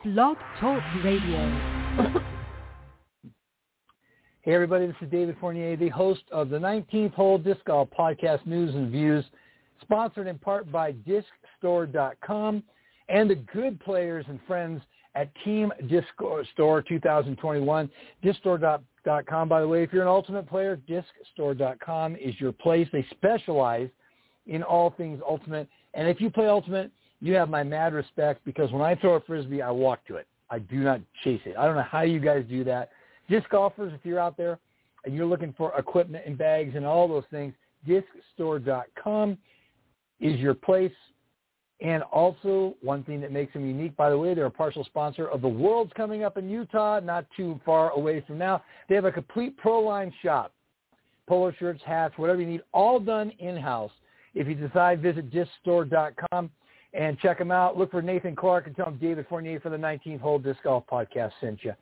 Blog Talk Radio. Hey everybody, this is David Fournier, the host of the 19th Hole Disc Golf Podcast News and Views, sponsored in part by DiscStore.com and the good players and friends at Team Disc Store 2021. DiscStore.com, by the way, if you're an Ultimate player, DiscStore.com is your place. They specialize in all things Ultimate. And if you play Ultimate, you have my mad respect, because when I throw a Frisbee, I walk to it. I do not chase it. I don't know how you guys do that. Disc golfers, if you're out there and you're looking for equipment and bags and all those things, DiscStore.com is your place. And also, one thing that makes them unique, by the way, they're a partial sponsor of the Worlds coming up in Utah, not too far away from now. They have a complete pro line shop, polo shirts, hats, whatever you need, all done in-house. If you decide, visit DiscStore.com and check them out. Look for Nathan Clark and tell him David Fournier for the 19th Hole Disc Golf Podcast sent you.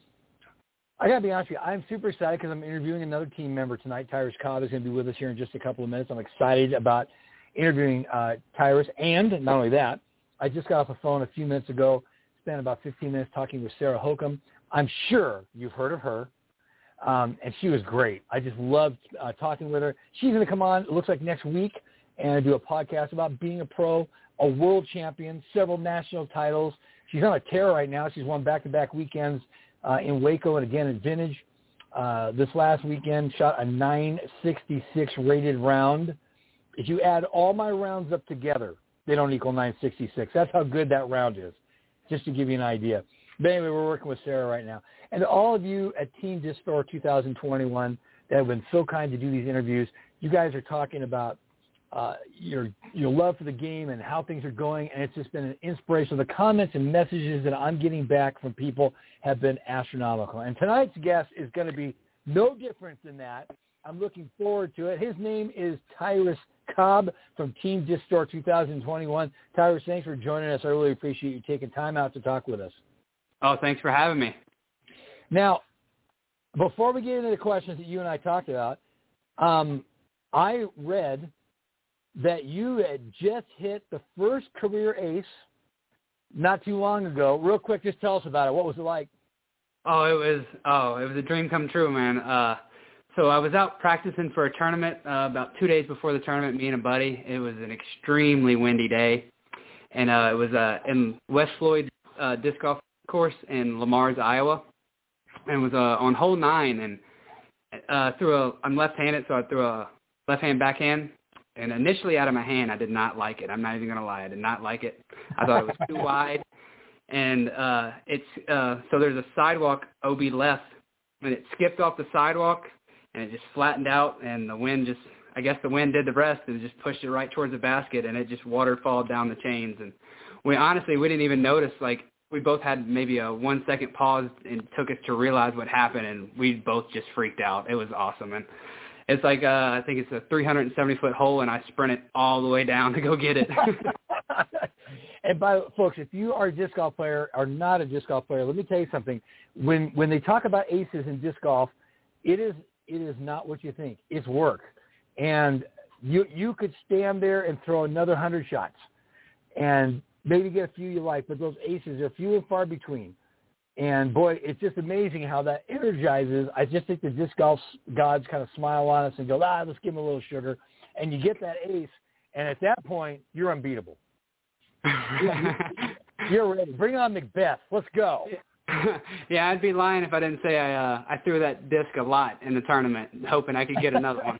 I got to be honest with you, I'm super excited because I'm interviewing another team member tonight. Tyrus Cobb is going to be with us here in just a couple of minutes. I'm excited about interviewing Tyrus, and not only that, I just got off the phone a few minutes ago, spent about 15 minutes talking with Sarah Hokum. I'm sure you've heard of her, and she was great. I just loved talking with her. She's going to come on, it looks like next week, and do a podcast about being a pro, a world champion, several national titles. She's on a tear right now. She's won back-to-back weekends in Waco and again in Vintage. This last weekend, shot a 966 rated round. If you add all my rounds up together, they don't equal 966. That's how good that round is, just to give you an idea. But anyway, we're working with Sarah right now. And all of you at Team Disc Store 2021 that have been so kind to do these interviews, you guys are talking about your love for the game and how things are going, and it's just been an inspiration. The comments and messages that I'm getting back from people have been astronomical. And tonight's guest is going to be no different than that. I'm looking forward to it. His name is Tyrus Cobb from Team Disc Store 2021. Tyrus, thanks for joining us. I really appreciate you taking time out to talk with us. Oh, thanks for having me. Now, before we get into the questions that you and I talked about, I read that you had just hit the first career ace not too long ago. Real quick, just tell us about it. What was it like? It was a dream come true, man. So I was out practicing for a tournament about 2 days before the tournament, me and a buddy. It was an extremely windy day, and it was in West Floyd Disc Golf Course in Le Mars, Iowa, and it was on hole 9, and I'm left-handed, so I threw a left-hand backhand. And initially out of my hand, I did not like it. I'm not even going to lie. I did not like it. I thought it was too wide. And so there's a sidewalk OB left, and it skipped off the sidewalk, and it just flattened out, and the wind the wind did the rest, and just pushed it right towards the basket, and it just waterfalled down the chains. And we didn't even notice. Like, we both had maybe a 1 second pause, and it took us to realize what happened, and we both just freaked out. It was awesome. And it's like, I think it's a 370-foot hole, and I sprinted all the way down to go get it. And folks, if you are a disc golf player or not a disc golf player, let me tell you something. When they talk about aces in disc golf, it is not what you think. It's work. And you could stand there and throw another 100 shots and maybe get a few you like, but those aces are few and far between. And, boy, it's just amazing how that energizes. I just think the disc golf gods kind of smile on us and go, let's give them a little sugar. And you get that ace, and at that point, you're unbeatable. You're ready. Bring on Macbeth. Let's go. Yeah, I'd be lying if I didn't say I threw that disc a lot in the tournament, hoping I could get another one.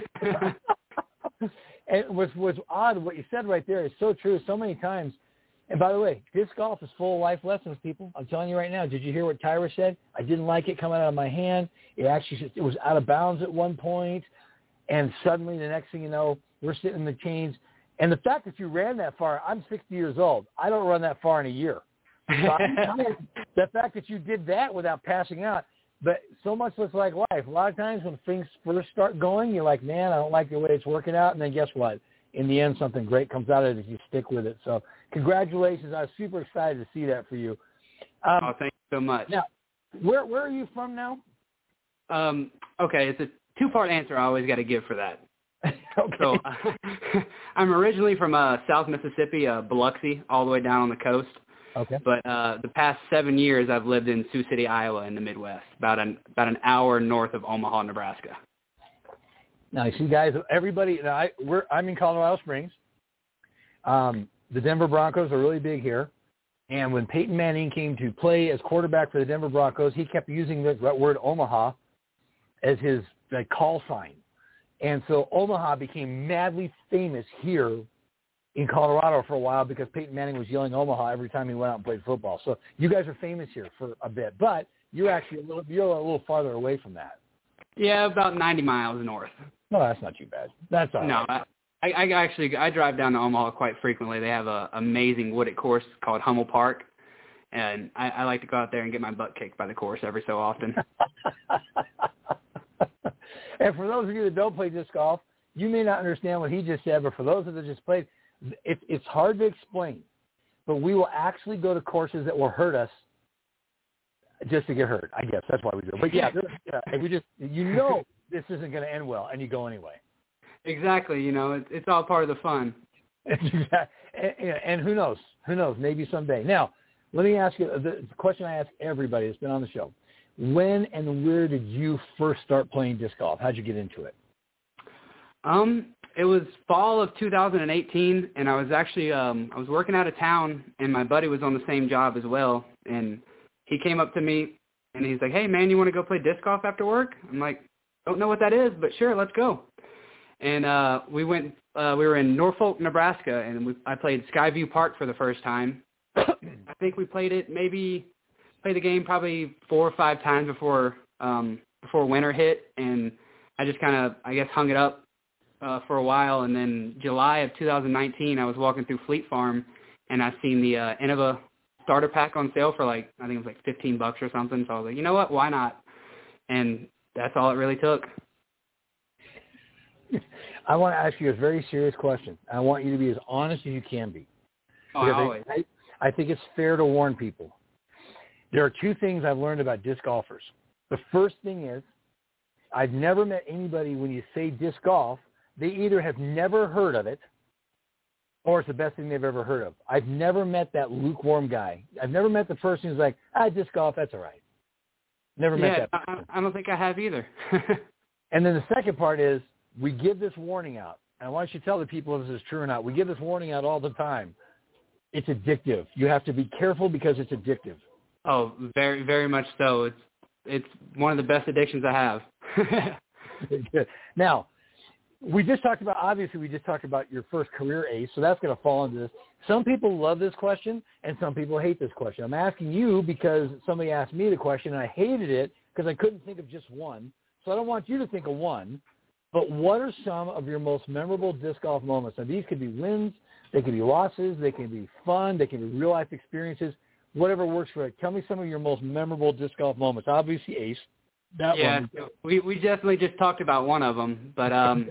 And what's odd, what you said right there is so true so many times. And by the way, disc golf is full of life lessons, people. I'm telling you right now. Did you hear what Tyrus said? I didn't like it coming out of my hand. It was out of bounds at one point, and suddenly the next thing you know, we're sitting in the chains. And the fact that you ran that far, I'm 60 years old. I don't run that far in a year. So the fact that you did that without passing out, but so much looks like life. A lot of times when things first start going, you're like, man, I don't like the way it's working out. And then guess what? In the end, something great comes out of it if you stick with it. So congratulations. I was super excited to see that for you. Thank you so much. Now, where are you from now? Okay, it's a two-part answer I always got to give for that. Okay. So I'm originally from South Mississippi, Biloxi, all the way down on the coast. Okay. But the past 7 years, I've lived in Sioux City, Iowa, in the Midwest, about an hour north of Omaha, Nebraska. Now, you see, guys, everybody, I'm in Colorado Springs. The Denver Broncos are really big here. And when Peyton Manning came to play as quarterback for the Denver Broncos, he kept using that word Omaha as his call sign. And so Omaha became madly famous here in Colorado for a while because Peyton Manning was yelling Omaha every time he went out and played football. So you guys are famous here for a bit, but you're actually you're a little farther away from that. Yeah, about 90 miles north. No, that's not too bad. That's all right. No, I drive down to Omaha quite frequently. They have a amazing wooded course called Hummel Park, and I like to go out there and get my butt kicked by the course every so often. And for those of you that don't play disc golf, you may not understand what he just said, but for those that just played, it's hard to explain. But we will actually go to courses that will hurt us just to get hurt. I guess that's why we do it. But yeah, we just this isn't going to end well, and you go anyway. Exactly. It's all part of the fun. And who knows? Maybe someday. Now, let me ask you the question I ask everybody that's been on the show. When and where did you first start playing disc golf? How'd you get into it? It was fall of 2018, and I was actually I was working out of town, and my buddy was on the same job as well, and he came up to me, and he's like, "Hey, man, you want to go play disc golf after work?" I'm like, "Don't know what that is, but sure, let's go." And we went. We were in Norfolk, Nebraska, and I played Skyview Park for the first time. I think we played the game probably 4 or 5 times before winter hit, and I just kind of, I guess, hung it up for a while. And then July of 2019, I was walking through Fleet Farm, and I seen the Innova starter pack on sale for I think it was like $15 or something. So I was like, you know what, why not? And that's all it really took. I want to ask you a very serious question. I want you to be as honest as you can be. Always. I think it's fair to warn people. There are 2 things I've learned about disc golfers. The first thing is I've never met anybody when you say disc golf, they either have never heard of it or it's the best thing they've ever heard of. I've never met that lukewarm guy. I've never met the person who's like, disc golf, that's all right. Never met that person. I don't think I have either. And then the second part is we give this warning out. And I want you to tell the people if this is true or not. We give this warning out all the time. It's addictive. You have to be careful because it's addictive. Oh, very, very much so. It's one of the best addictions I have. Good. Now, we just talked about your first career ace, so that's going to fall into this. Some people love this question, and some people hate this question. I'm asking you because somebody asked me the question, and I hated it because I couldn't think of just one. So I don't want you to think of one, but what are some of your most memorable disc golf moments? Now, these could be wins, they could be losses, they can be fun, they can be real-life experiences. Whatever works for it. Tell me some of your most memorable disc golf moments. Obviously, ace. That one. We definitely just talked about one of them. But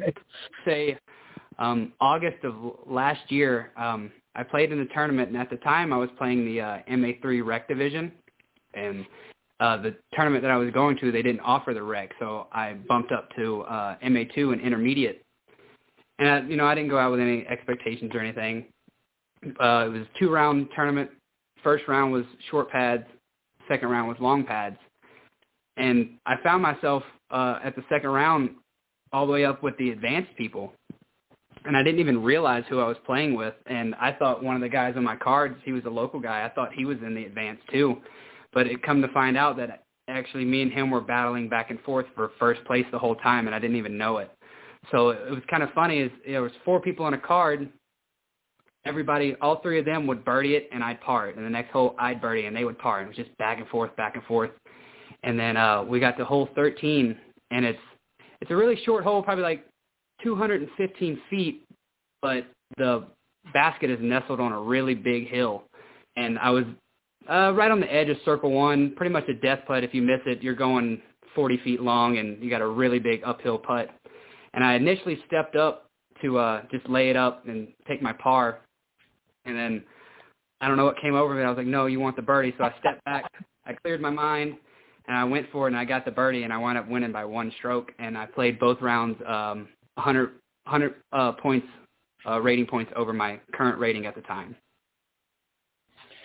say August of last year, I played in the tournament, and at the time I was playing the MA3 rec division. And the tournament that I was going to, they didn't offer the rec, so I bumped up to MA2 and intermediate. And I didn't go out with any expectations or anything. It was a 2-round tournament. First round was short pads. Second round was long pads. And I found myself at the second round all the way up with the advanced people. And I didn't even realize who I was playing with. And I thought one of the guys on my cards, he was a local guy. I thought he was in the advanced too. But it come to find out that actually me and him were battling back and forth for first place the whole time, and I didn't even know it. So it was kind of funny. Is there was 4 people on a card. Everybody, all 3 of them would birdie it, and I'd par it. And the next hole, I'd birdie, and they would par. It was just back and forth, back and forth. And then we got to hole 13, and it's a really short hole, probably like 215 feet, but the basket is nestled on a really big hill. And I was right on the edge of circle 1, pretty much a death putt. If you miss it, you're going 40 feet long, and you got a really big uphill putt. And I initially stepped up to just lay it up and take my par. And then I don't know what came over me. I was like, no, you want the birdie. So I stepped back. I cleared my mind, and I went for it, and I got the birdie, and I wound up winning by 1 stroke. And I played both rounds 100 points, rating points over my current rating at the time.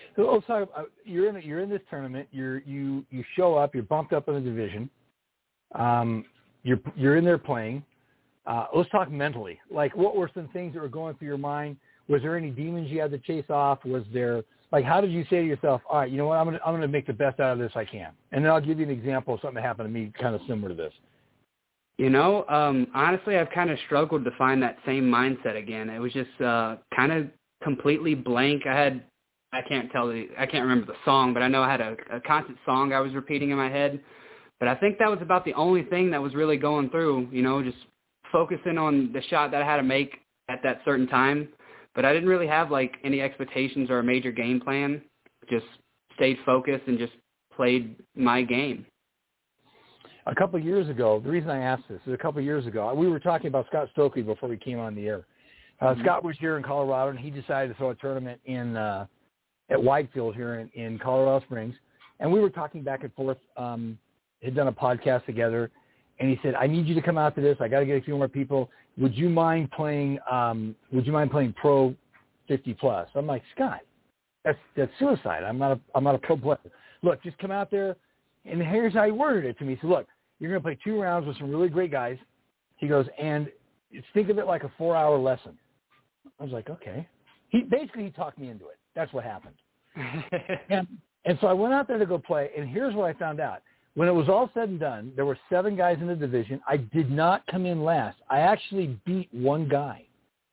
So let's talk about, you're in this tournament. You show up. You're bumped up in the division. You're in there playing. Let's talk mentally. Like, what were some things that were going through your mind? Was there any demons you had to chase off? Was there, like, how did you say to yourself, all right, you know what, I'm gonna make the best out of this I can? And then I'll give you an example of something that happened to me kind of similar to this. Honestly, I've kind of struggled to find that same mindset again. It was just kind of completely blank. I can't remember the song, but I know I had a constant song I was repeating in my head. But I think that was about the only thing that was really going through, just focusing on the shot that I had to make at that certain time. But I didn't really have, like, any expectations or a major game plan. Just stayed focused and just played my game. A couple of years ago, the reason I asked this is a couple of years ago, we were talking about Scott Stokely before we came on the air. Scott was here in Colorado, and he decided to throw a tournament at Whitefield here in Colorado Springs. And we were talking back and forth, had done a podcast together, and he said, I need you to come out to this. I got to get a few more people. Would you mind playing Pro 50 plus? I'm like, Scott, that's suicide. I'm not a pro player. Look, just come out there. And here's how he worded it to me. He said, look, you're going to play 2 rounds with some really great guys. He goes, and think of it like a 4-hour lesson. I was like, okay. He talked me into it. That's what happened. and so I went out there to go play, and here's what I found out. When it was all said and done, there were 7 guys in the division. I did not come in last. I actually beat 1 guy.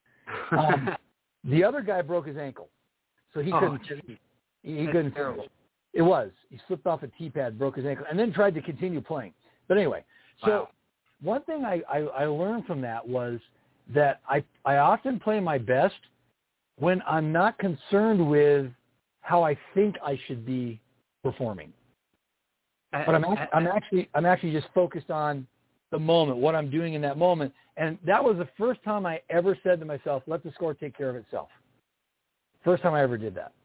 The other guy broke his ankle, so he couldn't finish. He couldn't finish. It was. He slipped off a T-pad, broke his ankle, and then tried to continue playing. But anyway, so one thing I learned from that was that I often play my best when I'm not concerned with how I think I should be performing. But I'm actually just focused on the moment, what I'm doing in that moment. And that was the first time I ever said to myself, let the score take care of itself. First time I ever did that.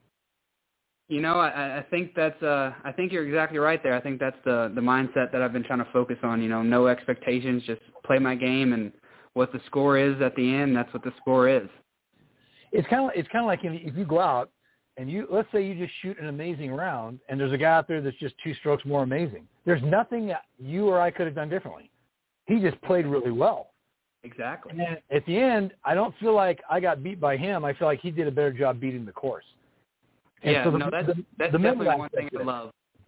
I think I think you're exactly right there. I think that's the mindset that I've been trying to focus on. No expectations, just play my game, and what the score is at the end, that's what the score is. It's kind of like if you go out and let's say you just shoot an amazing round, and there's a guy out there that's just 2 strokes more amazing. There's nothing that you or I could have done differently. He just played really well. Exactly. And at the end, I don't feel like I got beat by him. I feel like he did a better job beating the course. And yeah, so that's definitely one thing I love.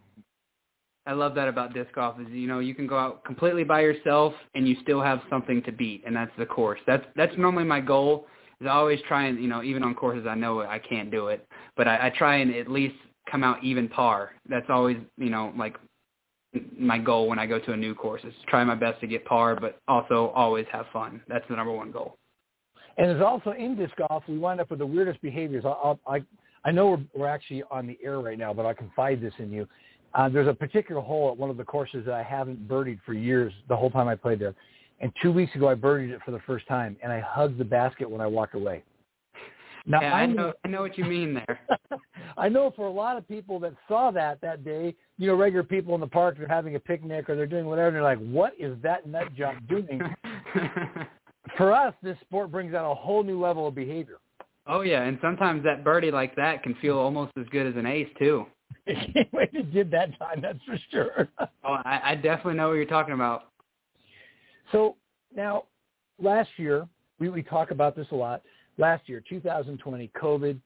I love that about disc golf is, you can go out completely by yourself and you still have something to beat, and that's the course. That's normally my goal, is I always try and, even on courses I know I can't do it, but I try and at least come out even par. That's always, like my goal when I go to a new course is try my best to get par, but also always have fun. That's the number one goal. And there's also in disc golf, we wind up with the weirdest behaviors. I know we're actually on the air right now, but I'll confide this in you. There's a particular hole at one of the courses that I haven't birdied for years, the whole time I played there. And 2 weeks ago, I birdied it for the first time, and I hugged the basket when I walked away. Now, yeah, I know what you mean there. I know for a lot of people that saw that day, regular people in the park, they're having a picnic or they're doing whatever, and they're like, what is that nut job doing? For us, this sport brings out a whole new level of behavior. Oh, yeah, and sometimes that birdie like that can feel almost as good as an ace, too. I can't wait to did that time, that's for sure. Oh, I definitely know what you're talking about. So now, last year, we talk about this a lot. Last year, 2020, COVID,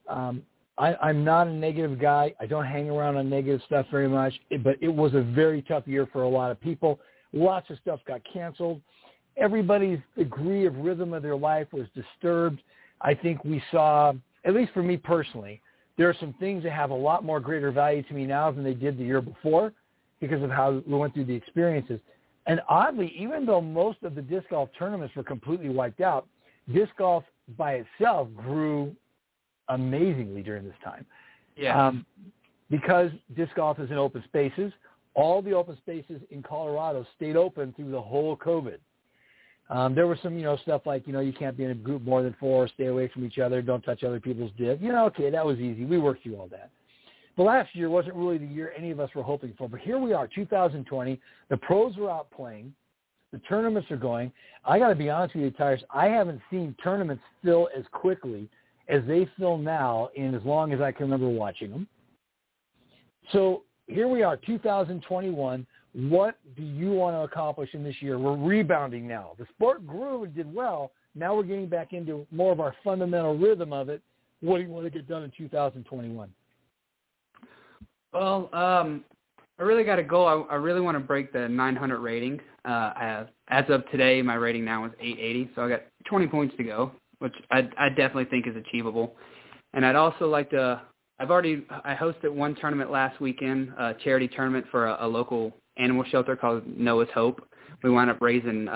I'm not a negative guy. I don't hang around on negative stuff very much, but it was a very tough year for a lot of people. Lots of stuff got canceled. Everybody's degree of rhythm of their life was disturbed. I think we saw, at least for me personally, there are some things that have a lot more greater value to me now than they did the year before because of how we went through the experiences. And oddly, even though most of the disc golf tournaments were completely wiped out, disc golf by itself grew amazingly during this time. Yeah. Because disc golf is in open spaces, all the open spaces in Colorado stayed open through the whole COVID. There was some, stuff like, you can't be in a group more than 4, stay away from each other, don't touch other people's discs. Okay, that was easy. We worked through all that. But last year wasn't really the year any of us were hoping for. But here we are, 2020. The pros are out playing. The tournaments are going. I got to be honest with you, Tyrus, I haven't seen tournaments fill as quickly as they feel now in as long as I can remember watching them. So here we are, 2021. What do you want to accomplish in this year? We're rebounding now. The sport grew and did well. Now we're getting back into more of our fundamental rhythm of it. What do you want to get done in 2021? Well, I really got a goal. I really want to break the 900 rating. As of today, my rating now is 880, so I got 20 points to go, which I definitely think is achievable. And I'd also like to – I hosted one tournament last weekend, a charity tournament for a local animal shelter called Noah's Hope. We wound up raising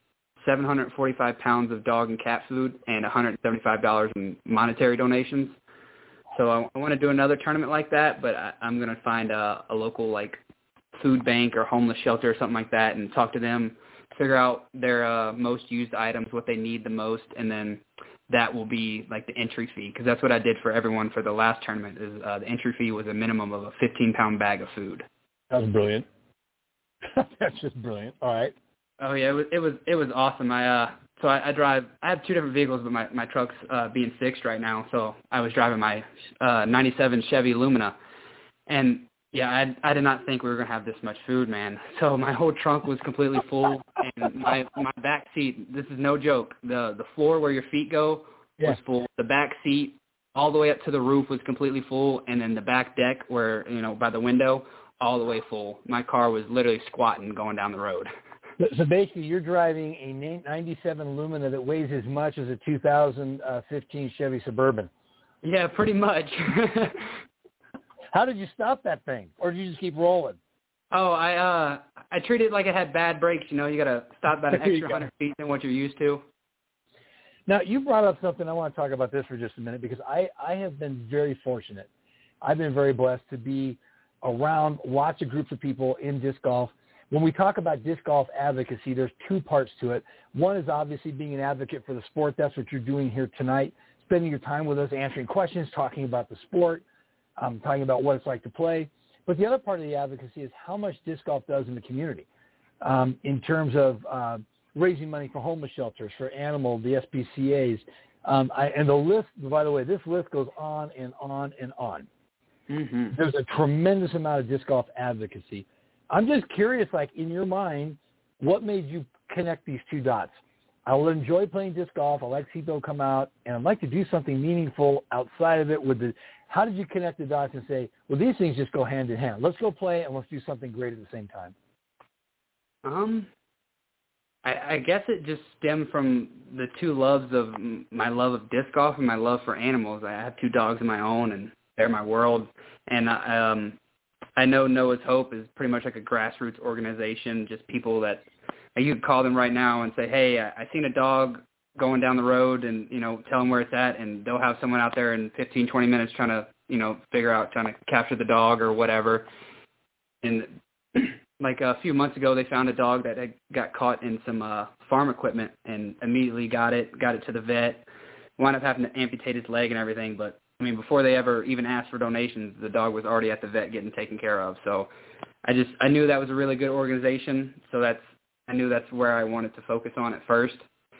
745 pounds of dog and cat food and $175 in monetary donations. So I want to do another tournament like that, but I'm going to find a local like food bank or homeless shelter or something like that and talk to them, figure out their most used items, what they need the most, and then that will be like the entry fee, because that's what I did for everyone for the last tournament. Is the entry fee was a minimum of a 15-pound bag of food. That was brilliant. That's just brilliant. All right. Oh yeah, it was awesome. I drive. I have two different vehicles, but my truck's being fixed right now. So I was driving my '97 Chevy Lumina, and yeah, I did not think we were gonna have this much food, man. So my whole trunk was completely full, and my back seat. This is no joke. The floor where your feet go was full. The back seat all the way up to the roof was completely full, and then the back deck where by the window all the way full. My car was literally squatting going down the road. So basically, you're driving a 97 Lumina that weighs as much as a 2015 Chevy Suburban. Yeah, pretty much. How did you stop that thing, or did you just keep rolling? Oh, I treated it like it had bad brakes. You got to stop about an extra 100 feet than what you're used to. Now, you brought up something. I want to talk about this for just a minute, because I have been very fortunate. I've been very blessed to be around lots of groups of people in disc golf. When we talk about disc golf advocacy, there's two parts to it. One is obviously being an advocate for the sport. That's what you're doing here tonight, spending your time with us, answering questions, talking about the sport, talking about what it's like to play. But the other part of the advocacy is how much disc golf does in the community in terms of raising money for homeless shelters, for animal, the SPCAs. And the list, by the way, this list goes on and on and on. Mm-hmm. There's a tremendous amount of disc golf advocacy. I'm just curious, like, in your mind, what made you connect these two dots? I will enjoy playing disc golf. I like to see people come out, and I'd like to do something meaningful outside of it. How did you connect the dots and say, well, these things just go hand in hand. Let's go play, and let's do something great at the same time? I guess it just stemmed from the two loves of my love of disc golf and my love for animals. I have two dogs of my own, and they're my world. And I know Noah's Hope is pretty much like a grassroots organization, just people that you could call them right now and say, hey, I seen a dog going down the road, and, tell them where it's at, and they'll have someone out there in 15, 20 minutes trying to capture the dog or whatever. And like a few months ago, they found a dog that had got caught in some farm equipment and immediately got it to the vet, wound up having to amputate his leg and everything. But, before they ever even asked for donations, the dog was already at the vet getting taken care of. So I knew that was a really good organization. So I knew that's where I wanted to focus on at first.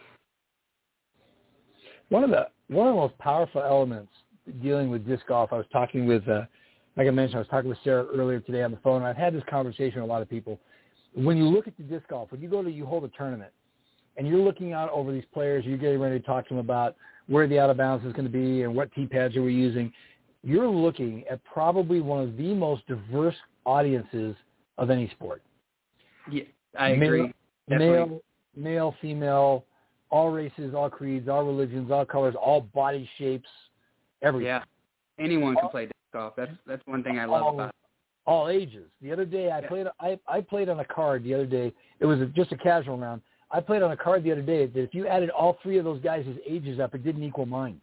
One of the most powerful elements dealing with disc golf, I was talking with, like I mentioned, I was talking with Sarah earlier today on the phone. I've had this conversation with a lot of people. When you look at the disc golf, when you hold a tournament, and you're looking out over these players, you're getting ready to talk to them about where the out of bounds is going to be and what tee pads are we using, you're looking at probably one of the most diverse audiences of any sport. Yeah, I agree. Male, female, all races, all creeds, all religions, all colors, all body shapes, everything. Yeah, anyone can play disc golf. That's one thing I love about it. All ages. The other day, I played on a card the other day. It was just a casual round. I played on a card the other day that if you added all three of those guys' ages up, it didn't equal mine.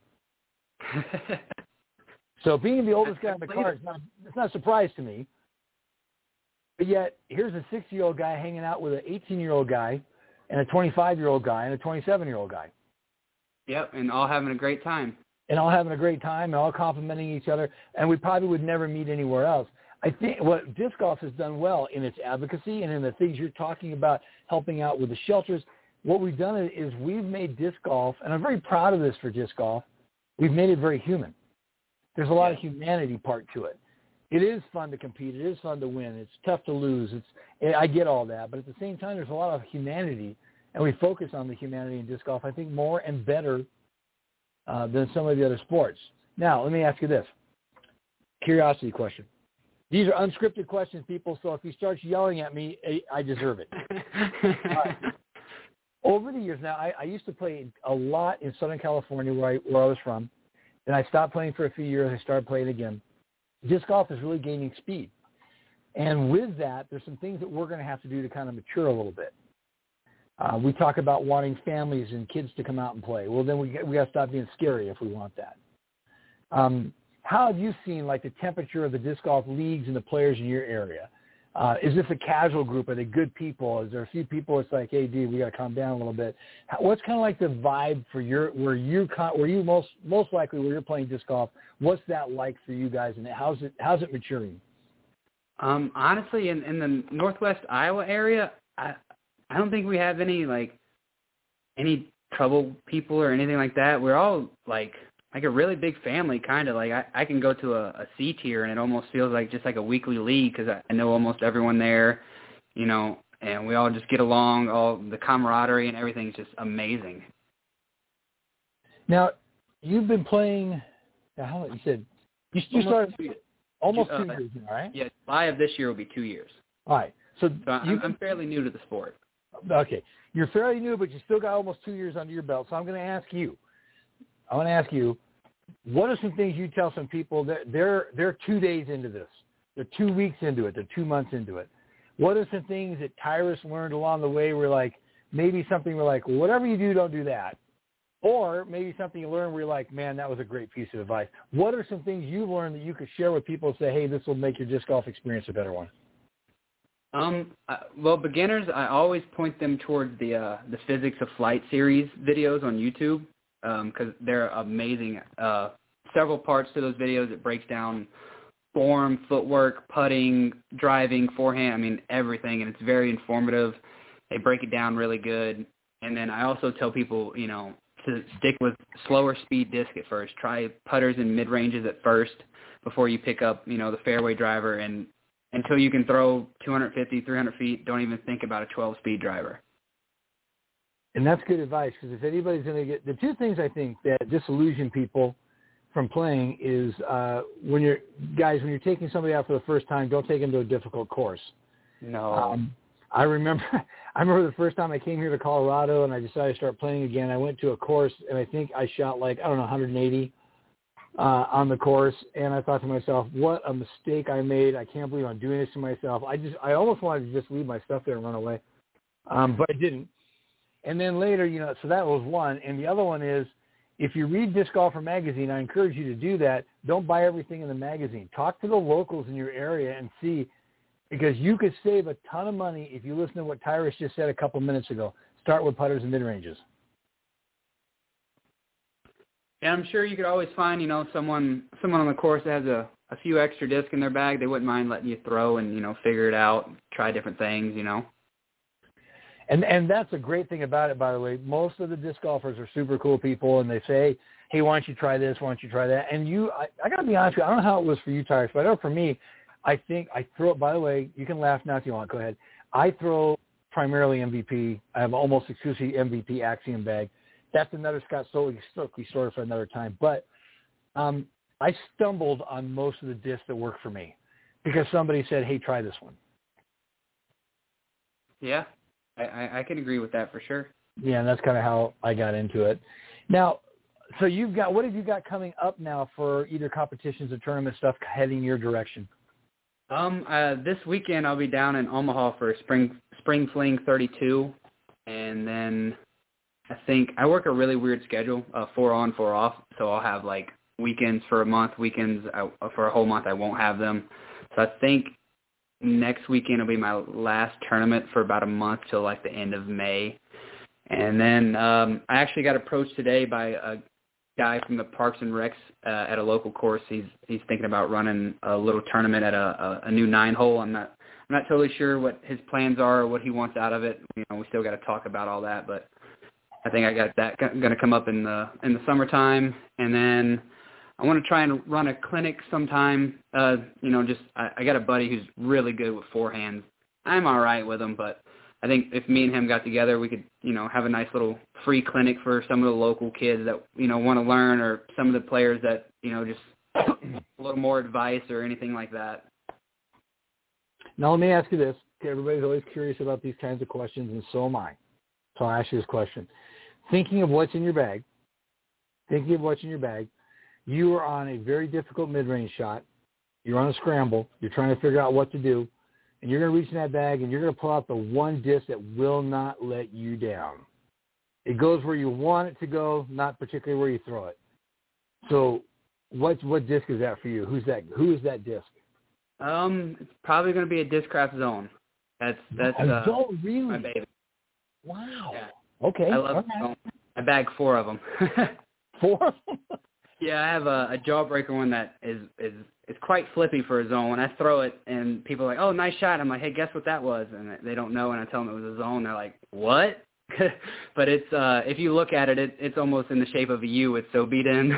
So being the oldest guy on the card, it's not a surprise to me. But yet, here's a 60-year-old guy hanging out with an 18-year-old guy and a 25-year-old guy and a 27-year-old guy. Yep, and all having a great time. And all having a great time and all complimenting each other, and we probably would never meet anywhere else. I think what disc golf has done well in its advocacy and in the things you're talking about, helping out with the shelters, what we've done is we've made disc golf, and I'm very proud of this for disc golf, we've made it very human. There's a lot of humanity part to it. It is fun to compete. It is fun to win. It's tough to lose. I get all that. But at the same time, there's a lot of humanity, and we focus on the humanity in disc golf, I think, more and better than some of the other sports. Now, let me ask you this. Curiosity question. These are unscripted questions, people, so if you start yelling at me, I deserve it. Right. Over the years now, I used to play a lot in Southern California where I was from. Then I stopped playing for a few years. I started playing again. Disc golf is really gaining speed. And with that, there's some things that we're going to have to do to kind of mature a little bit. We talk about wanting families and kids to come out and play. Well, then we got to stop being scary if we want that. How have you seen, like, the temperature of the disc golf leagues and the players in your area? Is this a casual group? Are they good people? Is there a few people it's like, hey, dude, we got to calm down a little bit? What's kind of like the vibe for where you most likely where you're playing disc golf? What's that like for you guys, and how's it maturing? Honestly, in the Northwest Iowa area, I don't think we have any trouble people or anything like that. We're all like a really big family, kind of. Like I can go to a C tier and it almost feels like just like a weekly league because I know almost everyone there, you know, and we all just get along. All the camaraderie and everything's just amazing. You've been playing. How you said you started almost 2 years now, right? Yeah, July of this year will be 2 years. All right, so I'm fairly new to the sport. Okay, you're fairly new, but you still got almost 2 years under your belt. So I'm going to ask you. What are some things you tell some people that they're 2 days into this? They're 2 weeks into it. They're 2 months into it. What are some things that Tyrus learned along the way where, like, maybe something we're like, well, whatever you do, don't do that. Or maybe something you learned where you're like, man, that was a great piece of advice. What are some things you learned that you could share with people and say, hey, this will make your disc golf experience a better one? Well, beginners, I always point them towards the Physics of Flight series videos on YouTube. Because they're amazing. Several parts to those videos. It breaks down form, footwork, putting, driving, forehand, I mean, everything, and it's very informative. They break it down really good. And then I also tell people, you know, to stick with slower speed disc at first. Try putters and mid-ranges at first before you pick up, you know, the fairway driver. And until you can throw 250, 300 feet, don't even think about a 12-speed driver. And that's good advice, because if anybody's going to get – the two things I think that disillusion people from playing is when you're taking somebody out for the first time, don't take them to a difficult course. No. I remember the first time I came here to Colorado and I decided to start playing again. I went to a course, and I think I shot 180 on the course, and I thought to myself, what a mistake I made. I can't believe I'm doing this to myself. I almost wanted to just leave my stuff there and run away, but I didn't. And then later, you know, so that was one. And the other one is, if you read Disc Golfer magazine, I encourage you to do that. Don't buy everything in the magazine. Talk to the locals in your area and see, because you could save a ton of money if you listen to what Tyrus just said a couple minutes ago. Start with putters and mid-ranges. Yeah, I'm sure you could always find, you know, someone on the course that has a few extra discs in their bag. They wouldn't mind letting you throw and, you know, figure it out, try different things, you know. And that's a great thing about it, by the way. Most of the disc golfers are super cool people, and they say, hey, why don't you try this? Why don't you try that? And I got to be honest with you, I don't know how it was for you, Tyrus, but I know for me, I think I throw it, by the way, you can laugh now if you want. Go ahead. I throw primarily MVP. I have almost exclusively MVP Axiom bag. That's another Scott Stokely story for another time. But I stumbled on most of the discs that work for me because somebody said, hey, try this one. Yeah. I can agree with that for sure. Yeah, and that's kind of how I got into it. Now, so what have you got coming up now for either competitions or tournament stuff heading your direction? This weekend I'll be down in Omaha for Spring Fling 32, and then I think I work a really weird schedule, 4 on, 4 off, so I'll have like weekends for a month, weekends for a whole month I won't have them. So I think next weekend will be my last tournament for about a month till like the end of May. And then I actually got approached today by a guy from the Parks and Recs at a local course. He's thinking about running a little tournament at a new 9-hole. I'm not totally sure what his plans are or what he wants out of it. You know, we still got to talk about all that, but I think I got that going to come up in the summertime, and then I want to try and run a clinic sometime. I got a buddy who's really good with forehands. I'm all right with them, but I think if me and him got together, we could, have a nice little free clinic for some of the local kids that, want to learn, or some of the players that, just a little more advice or anything like that. Now, let me ask you this. Everybody's always curious about these kinds of questions, and so am I. So I'll ask you this question. Thinking of what's in your bag, you are on a very difficult mid-range shot. You're on a scramble. You're trying to figure out what to do. And you're going to reach in that bag, and you're going to pull out the one disc that will not let you down. It goes where you want it to go, not particularly where you throw it. So what disc is that for you? Who is that disc? It's probably going to be a Discraft Zone. That's Zone, really? My baby. Wow. Yeah. Okay. I love Zone. I bag 4 of them. 4 of them? Yeah, I have a Jawbreaker one that is quite flippy for a zone. When I throw it and people are like, "Oh, nice shot," I'm like, "Hey, guess what that was?" And they don't know, and I tell them it was a zone. They're like, "What?" But it's if you look at it, it's almost in the shape of a U. It's so beat in.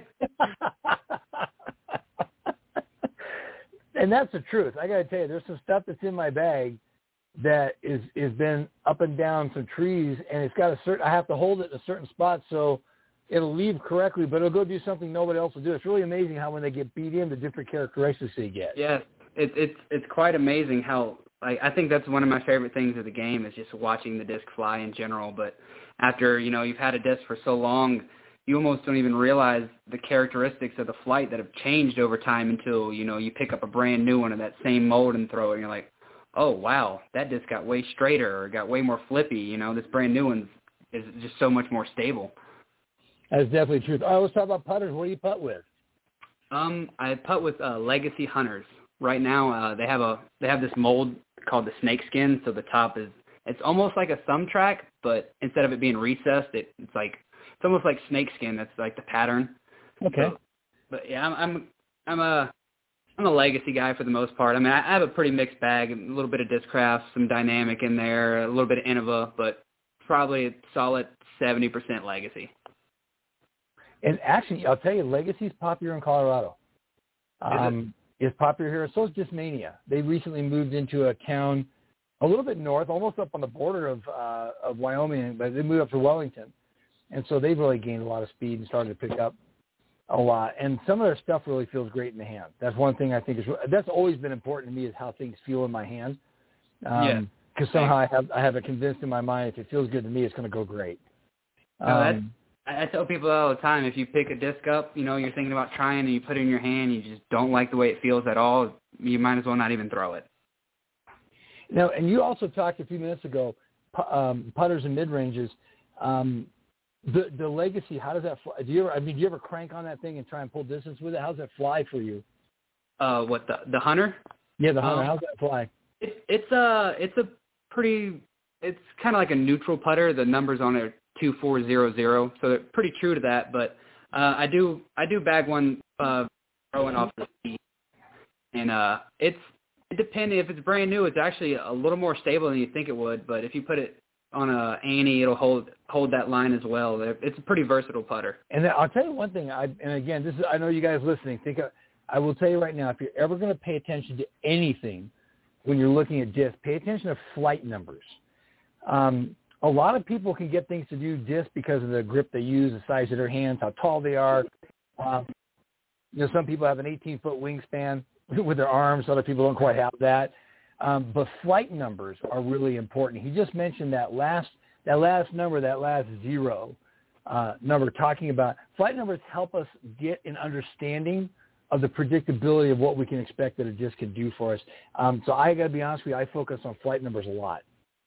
And that's the truth. I got to tell you, there's some stuff that's in my bag that is been up and down some trees, and it's got I have to hold it in a certain spot so it'll leave correctly, but it'll go do something nobody else will do. It's really amazing how when they get beat in, the different characteristics they get. Yeah, it's quite amazing how, I think that's one of my favorite things of the game is just watching the disc fly in general. But after, you've had a disc for so long, you almost don't even realize the characteristics of the flight that have changed over time until, you pick up a brand new one of that same mold and throw it, and you're like, oh, wow, that disc got way straighter or got way more flippy. This brand new one is just so much more stable. That's definitely true. I always talk about putters. What do you putt with? I putt with Legacy Hunters. Right now, they have this mold called the snakeskin. So the top it's almost like a thumb track, but instead of it being recessed, it's almost like snakeskin. That's like the pattern. Okay. So, but yeah, I'm a Legacy guy for the most part. I mean, I have a pretty mixed bag, a little bit of Discraft, some Dynamic in there, a little bit of Innova, but probably a solid 70% Legacy. And actually, I'll tell you, Legacy's popular in Colorado. It's popular here. So is Discmania. They recently moved into a town a little bit north, almost up on the border of Wyoming, but they moved up to Wellington. And so they've really gained a lot of speed and started to pick up a lot. And some of their stuff really feels great in the hand. That's one thing I think that's always been important to me is how things feel in my hand. Because somehow I have it convinced in my mind if it feels good to me, it's going to go great. I tell people all the time, if you pick a disc up, you're thinking about trying and you put it in your hand, you just don't like the way it feels at all, you might as well not even throw it. Now, and you also talked a few minutes ago, putters and mid-ranges. The Legacy, how does that fly? Do you ever crank on that thing and try and pull distance with it? How does that fly for you? What, the Hunter? Yeah, the Hunter. How's that fly? It's kind of like a neutral putter. The numbers on it are 2400, so they're pretty true to that. But I do bag one throwing off the speed, and it depends. If it's brand new, it's actually a little more stable than you think it would. But if you put it on a Annie, it'll hold that line as well. It's a pretty versatile putter. And I'll tell you one thing. And again, I know you guys listening. I will tell you right now, if you're ever going to pay attention to anything when you're looking at disc, pay attention to flight numbers. A lot of people can get things to do disc because of the grip they use, the size of their hands, how tall they are. Some people have an 18-foot wingspan with their arms. Other people don't quite have that. But flight numbers are really important. He just mentioned that last number, that last zero number, talking about flight numbers help us get an understanding of the predictability of what we can expect that a disc can do for us. So I got to be honest with you, I focus on flight numbers a lot.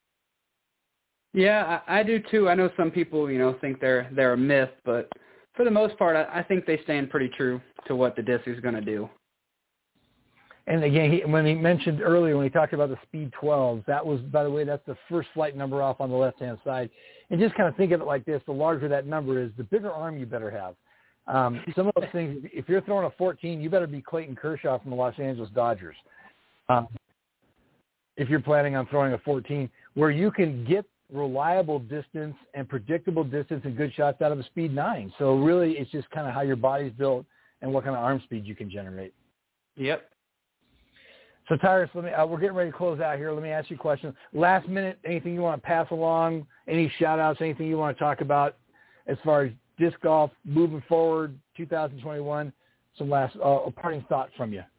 Yeah, I do too. I know some people, think they're a myth, but for the most part, I think they stand pretty true to what the disc is going to do. And again, when he mentioned earlier, when he talked about the Speed 12s, that was, by the way, that's the first flight number off on the left-hand side. And just kind of think of it like this, the larger that number is, the bigger arm you better have. Some of those things, if you're throwing a 14, you better be Clayton Kershaw from the Los Angeles Dodgers. If you're planning on throwing a 14, where you can get reliable distance and predictable distance and good shots out of a speed 9. So really it's just kind of how your body's built and what kind of arm speed you can generate. Yep. So Tyrus, we're getting ready to close out here. Let me ask you a question. Last minute, anything you want to pass along, any shout outs, anything you want to talk about as far as disc golf moving forward, 2021, some last parting thoughts from you.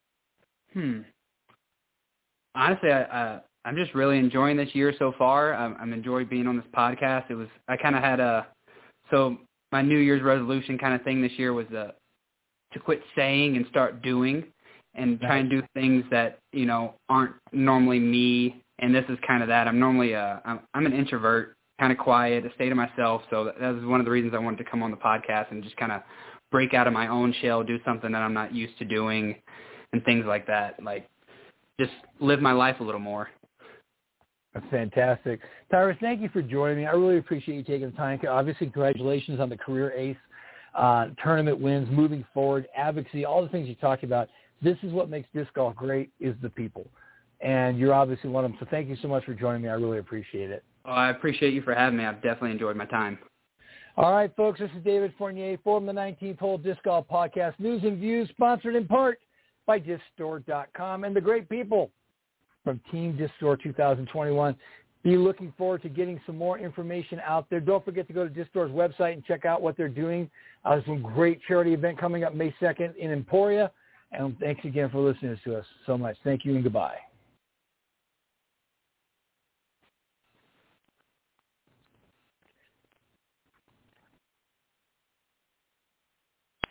Honestly, I'm just really enjoying this year so far. I'm enjoying being on this podcast. I kind of had so my New Year's resolution kind of thing this year was to quit saying and start doing and try and do things that, aren't normally me. And this is kind of that. I'm normally, I'm an introvert, kind of quiet, a state of myself. So that was one of the reasons I wanted to come on the podcast and just kind of break out of my own shell, do something that I'm not used to doing and things like that. Like just live my life a little more. That's fantastic. Tyrus, thank you for joining me. I really appreciate you taking the time. Obviously, congratulations on the career ace, tournament wins, moving forward, advocacy, all the things you talked about. This is what makes disc golf great is the people. And you're obviously one of them. So thank you so much for joining me. I really appreciate it. Oh, I appreciate you for having me. I've definitely enjoyed my time. All right, folks, this is David Fournier from the 19th Hole Disc Golf Podcast, news and views sponsored in part by DiscStore.com and the great people from Team Disc Store 2021. Be looking forward to getting some more information out there. Don't forget to go to Disc Store's website and check out what they're doing. There's some great charity event coming up May 2nd in Emporia. And thanks again for listening to us so much. Thank you and goodbye.